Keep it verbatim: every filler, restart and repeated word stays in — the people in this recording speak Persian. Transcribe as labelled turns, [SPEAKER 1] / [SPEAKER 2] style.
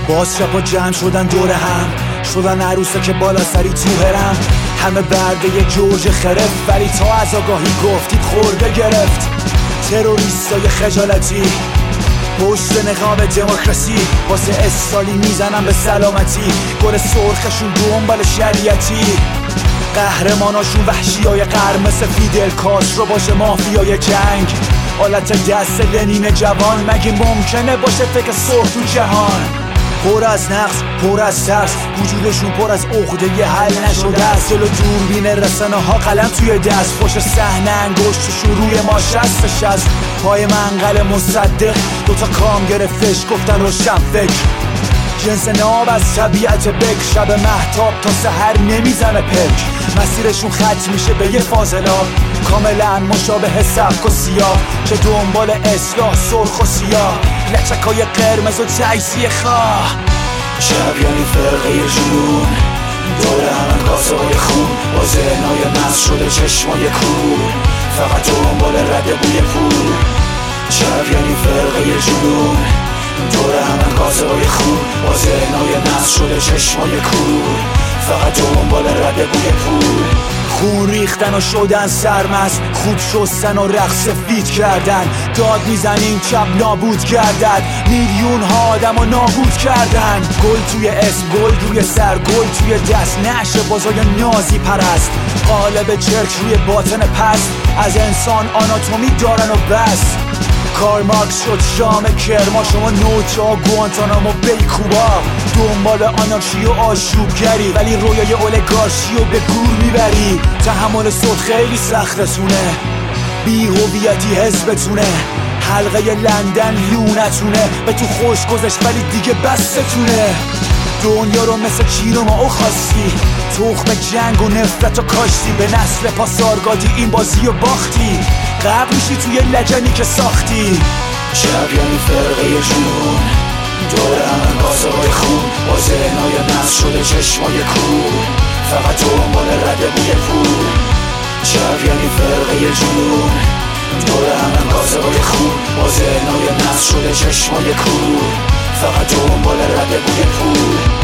[SPEAKER 1] باز شبا جمع شدن دور هم، شدن عروسه که بالا سری تو هرم. همه برده یه جوج خرف، ولی تا از آگاهی گفتید خورده گرفت. تروریستای خجالتی پشت نقاب دموکراسی، واسه استالی میزنن به سلامتی. گل سرخشون دنبال شریعتی، قهرماناشون وحشیای قرمز فیدل کاسترو باشه مافیای جنگ. حالت دست لنین جوان، مگه ممکنه باشه فکر سرخ تو جهان؟ پر از نقص، پر از ترس، وجودشون پر از عقده یه حل نشده است. جلو دوربین رسانه ها قلم توی دست، پشت صحنه انگشتشون روی ما شست شست. پای منقل مصدق دوتا کام گرفتش، گفتن روشن فکر. جنس ناب از طبیعت بک، شب مهتاب تا سحر نمیزنه پک. مسیرشون ختم میشه به یه فاضلاب، کاملا مشابه سبک و سیاه، که دنبال اصلاح سرخ و سیاه. لچکای قرمز و تجزیه خواه،
[SPEAKER 2] شب یعنی فرقه جنون، دور همه کاسه های خون، با ذهنای مست شده چشمای کور، فقط دنبال رد بوی پول. شب یعنی فرقه جنون، دور همه کاسه های خون، با ذهنای مست شده چشمای کور، فقط دنبال رد بوی پول.
[SPEAKER 1] خون ریختن و شدن سرمست، خوب شستن و رقص فیت کردن. داد میزنیم چپ نابود گردد، میلیون ها آدم و نابود کردن. گل توی اسم، گل روی سر، گل توی دست، نعش بازای نازی پرست. قالب چرک روی باطن پست، از انسان آناتومی دارن و بس. کار مارکس شد شام کرما، شما نوچا گوانتانامو بیکوبا. دنبال آنارشی و آشوبگری، ولی رویای اولگارشی و به گور میبری. تحمل صوت خیلی سختتونه، بی هویتی حزبتونه. حلقه لندن لونتونه، به تو خوش گذشت ولی دیگه بستتونه. دنیا رو مثل چیرو ما او خواستی، تخم جنگ و نفرت و کاشتی. به نسل پاسارگادی این بازی و باختی، غرق میشی توی لجنی که ساختی.
[SPEAKER 2] شب یعنی فرقه جنون، دور همه کاسه های خون، با ذهنای مست شده چشمای کور، فقط دنبال رد بوی پول. شب یعنی فرقه جنون، دور همه کاسه های خون، با ذهنای مست شده چشمای کور، فقط دنبال رد بوی پول.